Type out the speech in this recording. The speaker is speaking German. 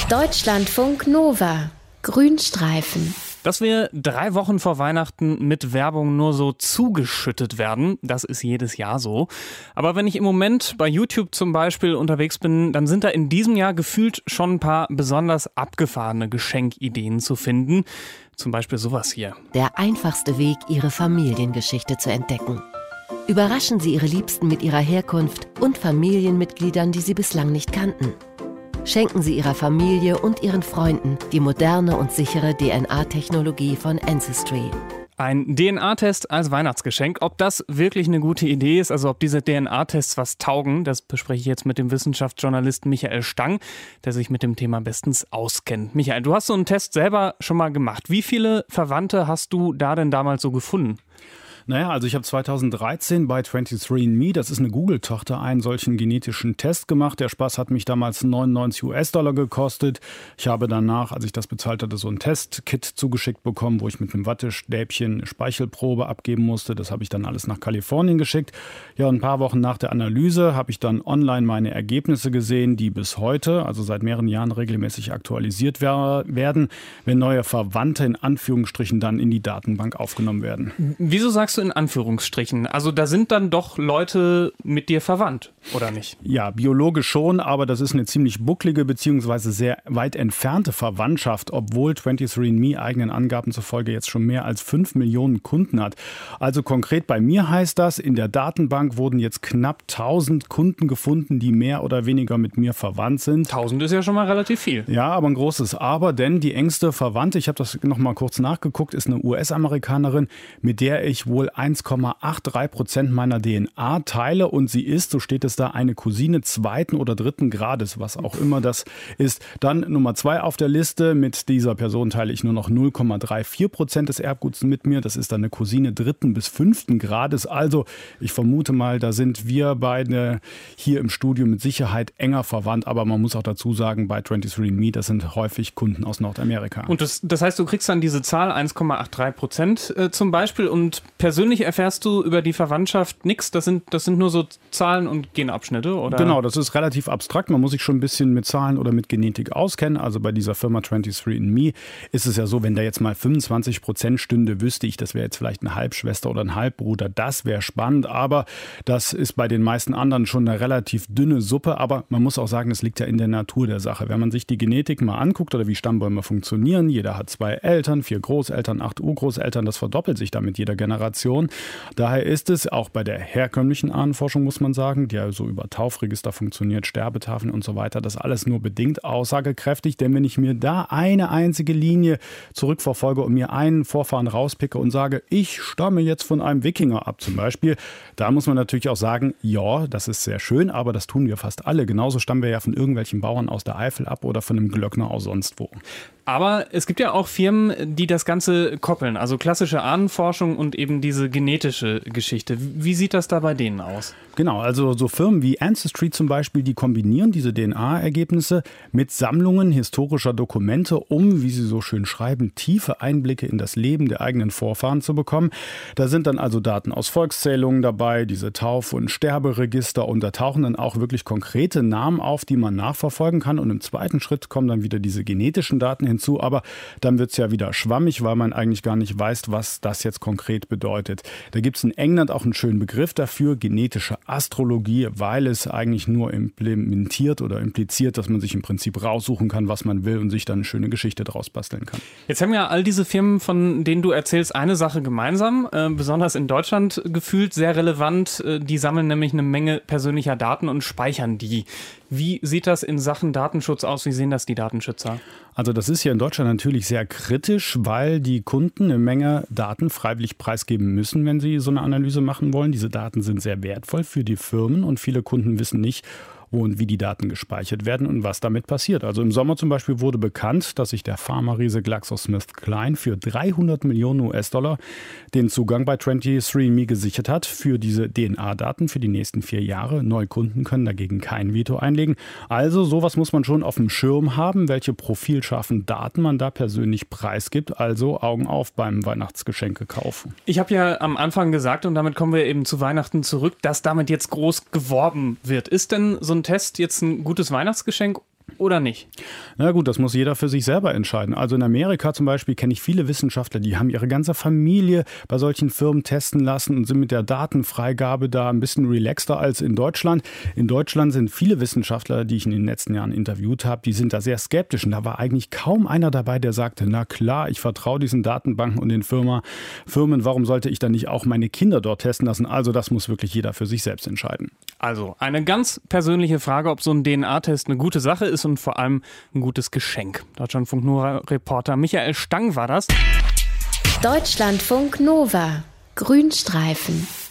Deutschlandfunk Nova. Grünstreifen. Dass wir 3 Wochen vor Weihnachten mit Werbung nur so zugeschüttet werden, das ist jedes Jahr so. Aber wenn ich im Moment bei YouTube zum Beispiel unterwegs bin, dann sind da in diesem Jahr gefühlt schon ein paar besonders abgefahrene Geschenkideen zu finden. Zum Beispiel sowas hier. Der einfachste Weg, Ihre Familiengeschichte zu entdecken. Überraschen Sie Ihre Liebsten mit ihrer Herkunft und Familienmitgliedern, die Sie bislang nicht kannten. Schenken Sie Ihrer Familie und Ihren Freunden die moderne und sichere DNA-Technologie von Ancestry. Ein DNA-Test als Weihnachtsgeschenk. Ob das wirklich eine gute Idee ist, also ob diese DNA-Tests was taugen, das bespreche ich jetzt mit dem Wissenschaftsjournalisten Michael Stang, der sich mit dem Thema bestens auskennt. Michael, du hast so einen Test selber schon mal gemacht. Wie viele Verwandte hast du da denn damals so gefunden? Naja, also ich habe 2013 bei 23andMe, das ist eine Google-Tochter, einen solchen genetischen Test gemacht. Der Spaß hat mich damals $99 gekostet. Ich habe danach, als ich das bezahlt hatte, so ein Testkit zugeschickt bekommen, wo ich mit einem Wattestäbchen eine Speichelprobe abgeben musste. Das habe ich dann alles nach Kalifornien geschickt. Ja, und ein paar Wochen nach der Analyse habe ich dann online meine Ergebnisse gesehen, die bis heute, also seit mehreren Jahren regelmäßig aktualisiert werden, wenn neue Verwandte in Anführungsstrichen dann in die Datenbank aufgenommen werden. Wieso sagst du in Anführungsstrichen? Also da sind dann doch Leute mit dir verwandt, oder nicht? Ja, biologisch schon, aber das ist eine ziemlich bucklige bzw. sehr weit entfernte Verwandtschaft, obwohl 23andMe eigenen Angaben zufolge jetzt schon mehr als 5 Millionen Kunden hat. Also konkret bei mir heißt das, in der Datenbank wurden jetzt knapp 1000 Kunden gefunden, die mehr oder weniger mit mir verwandt sind. 1000 ist ja schon mal relativ viel. Ja, aber ein großes Aber, denn die engste Verwandte, ich habe das noch mal kurz nachgeguckt, ist eine US-Amerikanerin, mit der ich wohl 1,83% meiner DNA teile und sie ist, so steht es da, eine Cousine 2. oder 3. Grades, was auch immer das ist. Dann Nummer 2 auf der Liste, mit dieser Person teile ich nur noch 0,34% des Erbguts mit mir. Das ist dann eine Cousine 3. bis 5. Grades. Also ich vermute mal, da sind wir beide hier im Studio mit Sicherheit enger verwandt. Aber man muss auch dazu sagen, bei 23andMe, das sind häufig Kunden aus Nordamerika. Und das heißt, du kriegst dann diese Zahl 1,83% zum Beispiel und persönlich erfährst du über die Verwandtschaft nichts? Das sind nur so Zahlen und Genabschnitte, oder? Genau, das ist relativ abstrakt. Man muss sich schon ein bisschen mit Zahlen oder mit Genetik auskennen. Also bei dieser Firma 23andMe ist es ja so, wenn da jetzt mal 25% stünde, wüsste ich, das wäre jetzt vielleicht eine Halbschwester oder ein Halbbruder. Das wäre spannend, aber das ist bei den meisten anderen schon eine relativ dünne Suppe. Aber man muss auch sagen, das liegt ja in der Natur der Sache. Wenn man sich die Genetik mal anguckt oder wie Stammbäume funktionieren, jeder hat 2 Eltern, 4 Großeltern, 8 Urgroßeltern, das verdoppelt sich dann mit jeder Generation. Daher ist es auch bei der herkömmlichen Ahnenforschung, muss man sagen, die ja so über Taufregister funktioniert, Sterbetafeln und so weiter, das alles nur bedingt aussagekräftig, denn wenn ich mir da eine einzige Linie zurückverfolge und mir einen Vorfahren rauspicke und sage, ich stamme jetzt von einem Wikinger ab zum Beispiel, da muss man natürlich auch sagen, ja, das ist sehr schön, aber das tun wir fast alle. Genauso stammen wir ja von irgendwelchen Bauern aus der Eifel ab oder von einem Glöckner aus sonst wo. Aber es gibt ja auch Firmen, die das Ganze koppeln, also klassische Ahnenforschung und eben diese genetische Geschichte. Wie sieht das da bei denen aus? Genau, also so Firmen wie Ancestry zum Beispiel, die kombinieren diese DNA-Ergebnisse mit Sammlungen historischer Dokumente, um, wie sie so schön schreiben, tiefe Einblicke in das Leben der eigenen Vorfahren zu bekommen. Da sind dann also Daten aus Volkszählungen dabei, diese Tauf- und Sterberegister, und da tauchen dann auch wirklich konkrete Namen auf, die man nachverfolgen kann. Und im zweiten Schritt kommen dann wieder diese genetischen Daten hinzu, aber dann wird es ja wieder schwammig, weil man eigentlich gar nicht weiß, was das jetzt konkret bedeutet. Da gibt es in England auch einen schönen Begriff dafür, genetische Astrologie, weil es eigentlich nur implementiert oder impliziert, dass man sich im Prinzip raussuchen kann, was man will und sich dann eine schöne Geschichte draus basteln kann. Jetzt haben ja all diese Firmen, von denen du erzählst, eine Sache gemeinsam, besonders in Deutschland gefühlt sehr relevant. Die sammeln nämlich eine Menge persönlicher Daten und speichern die. Wie sieht das in Sachen Datenschutz aus? Wie sehen das die Datenschützer? Also das ist hier in Deutschland natürlich sehr kritisch, weil die Kunden eine Menge Daten freiwillig preisgeben müssen, wenn sie so eine Analyse machen wollen. Diese Daten sind sehr wertvoll für die Firmen und viele Kunden wissen nicht, wo und wie die Daten gespeichert werden und was damit passiert. Also im Sommer zum Beispiel wurde bekannt, dass sich der Pharma-Riese GlaxoSmithKline für 300 Millionen US-Dollar den Zugang bei 23andMe gesichert hat für diese DNA-Daten für die nächsten 4 Jahre. Neukunden können dagegen kein Veto einlegen. Also sowas muss man schon auf dem Schirm haben, welche profilscharfen Daten man da persönlich preisgibt. Also Augen auf beim Weihnachtsgeschenke kaufen. Ich habe ja am Anfang gesagt, und damit kommen wir eben zu Weihnachten zurück, dass damit jetzt groß geworben wird. Ist denn so ein Test jetzt ein gutes Weihnachtsgeschenk oder nicht? Na gut, das muss jeder für sich selber entscheiden. Also in Amerika zum Beispiel kenne ich viele Wissenschaftler, die haben ihre ganze Familie bei solchen Firmen testen lassen und sind mit der Datenfreigabe da ein bisschen relaxter als in Deutschland. In Deutschland sind viele Wissenschaftler, die ich in den letzten Jahren interviewt habe, die sind da sehr skeptisch. Und da war eigentlich kaum einer dabei, der sagte, na klar, ich vertraue diesen Datenbanken und den Firmen. Warum sollte ich dann nicht auch meine Kinder dort testen lassen? Also das muss wirklich jeder für sich selbst entscheiden. Also eine ganz persönliche Frage, ob so ein DNA-Test eine gute Sache ist und vor allem ein gutes Geschenk. Deutschlandfunk Nova-Reporter Michael Stang war das. Deutschlandfunk Nova. Grünstreifen.